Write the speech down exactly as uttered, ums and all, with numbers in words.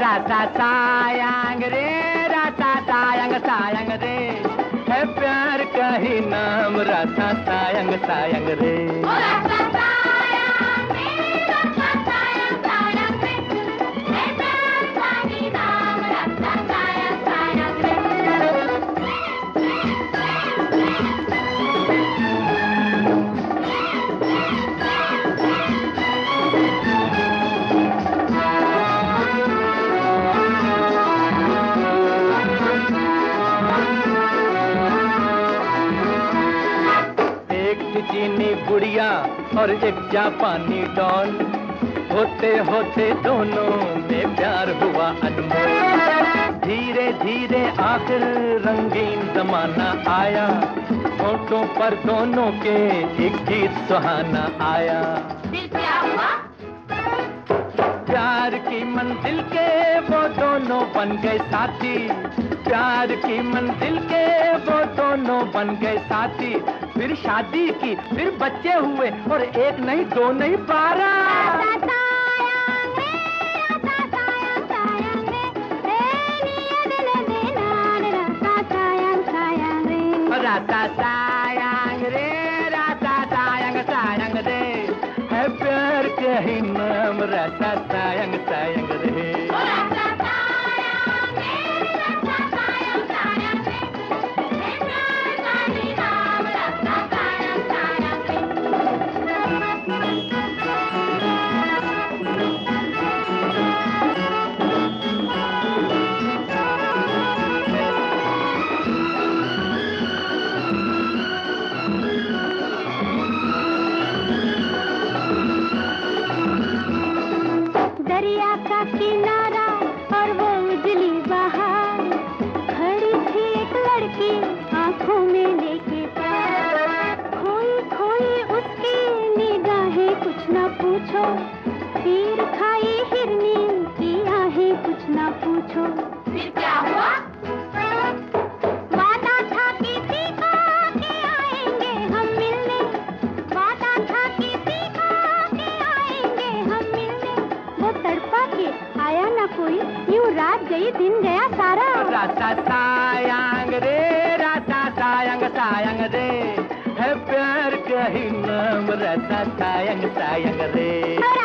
राता सायंग रे, राता सायंग सायंग रे, है प्यार का ही नाम राता सायंग सायंग रे। ओ राता सायंग रे, राता सायंग सायंग रे, है प्यार का ही नाम राता सायंग सायंग रे। चीनी गुड़िया और एक जापानी डॉल, होते होते दोनों में प्यार हुआ अनमोल। धीरे धीरे आखिर रंगीन जमाना आया, होठों पर दोनों के एक गीत सुहाना आया। फिर क्या हुआ? प्यार की मंजिल के वो दोनों बन गए साथी, प्यार की मंजिल के वो दोनों बन गए साथी। फिर शादी की, फिर बच्चे हुए, और एक नहीं दो नहीं बारह। राता सायंग रे, राता सायंग सायंग रे, ए निया दिल दीनार राता सायंग सायंग रे। राता सायंग रे, राता सायंग सायंग रे, है प्यार का ही नाम राता सायंग सायंग रे। ओ राता सायंग रे, राता सायंग सायंग रे, है प्यार का ही नाम राता सायंग सायंग दरिया का किनारा और वो उजली बहार, खड़ी थी एक लड़की आंखों में लेके प्यार। खोई खोई उसकी निगाहें कुछ न पूछो, तीर खाई हिरनी की आहें कुछ न पूछो। फिर क्या हुआ? वादा था किसी का कि आएंगे हम मिलने, वादा था किसी का कि आएंगे हम मिलने। वो तड़पा के आया ना कोई, यूं रात गई दिन गया सारा। राता सायंग रे, राता सायंग सायंग रे, है प्यार का ही नाम राता सायंग सायंग रे।